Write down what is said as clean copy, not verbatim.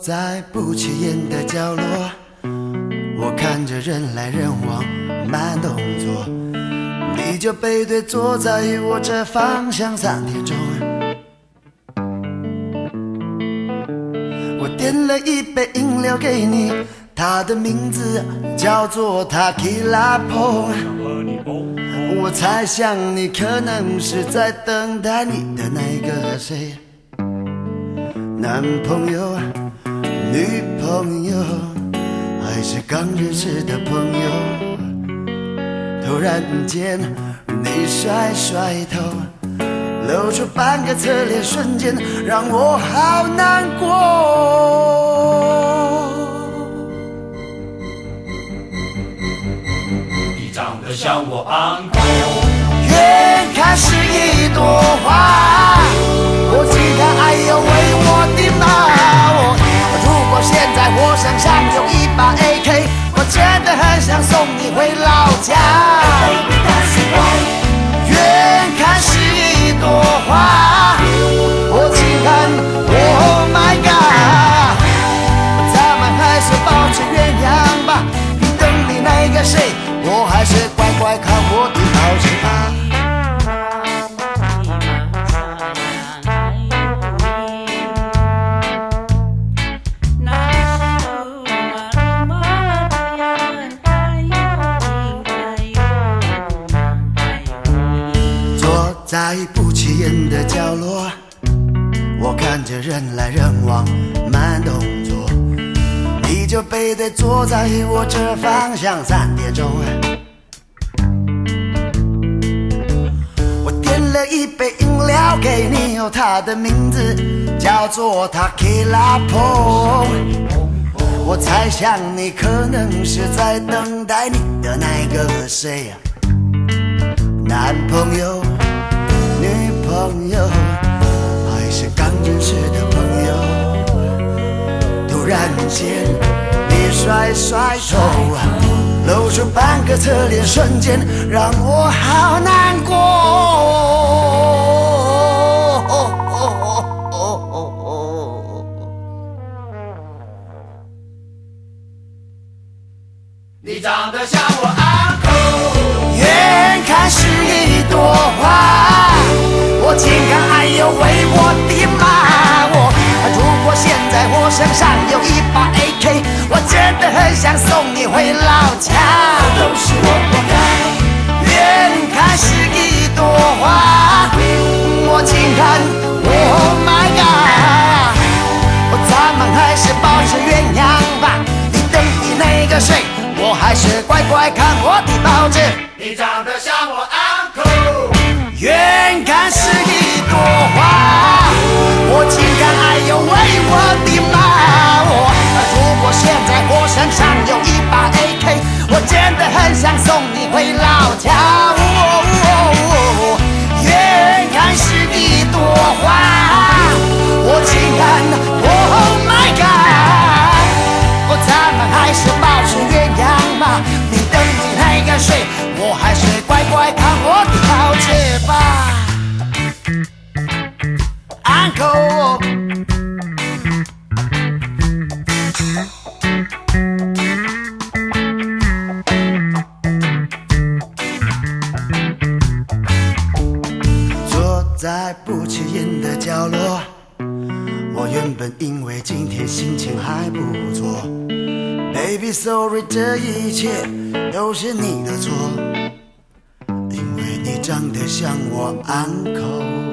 在不起眼的角落，我看着人来人往，慢动作，你就背对坐在我这方向3点钟。我点了一杯饮料给你，它的名字叫做 Tequila Pong。我猜想你可能是在等待你的那个谁，男朋友、女朋友，还是刚认识的朋友。突然间你甩甩头，露出半个侧脸，瞬间让我好难过。 你长得像我uncle， 远看是一朵花，我竟然还有为我的猫。如果现在我身上有一把 AK， 我真的很想送你回老家。远看是一朵花，我竟然 Oh my God， 咱们还是保持原样吧。你等你那个谁，我还是乖乖看我的报纸吧。在不起眼的角落，我看着人来人往，慢动作，你就背对坐在我这方向3点钟。我点了一杯饮料给你，它的名字叫做 Tequila Pong。我猜想你可能是在等待你的那个谁呀，男朋友、女朋友，还是刚认识的朋友。突然间你甩甩手，露出半个侧脸，瞬间让我好难过。 你长得像我uncle， 远看是一朵花，我竟然还有为我的妈。如果现在我身上有一把 AK， 我真的很想送你回老家。都是我活该。远看是一朵花，我竟然 Oh my God， 咱们还是保持原样吧。你等你那个谁，我还是乖乖看我的报纸。 你长得像我uncle， 远看是一朵花，我竟然还有为我的妈。如果现在我身上有一把 AK， 我真的很想送你回老家。远看是一朵花，我竟然 Oh my God， 咱们还是保持原样吧。你等你那个谁，我还是乖乖看我的报纸吧。Uncle， 坐在不起眼的角落，我原本因为今天心情还不错。Baby sorry， 这一切都是你的错，因为你长得像我uncle。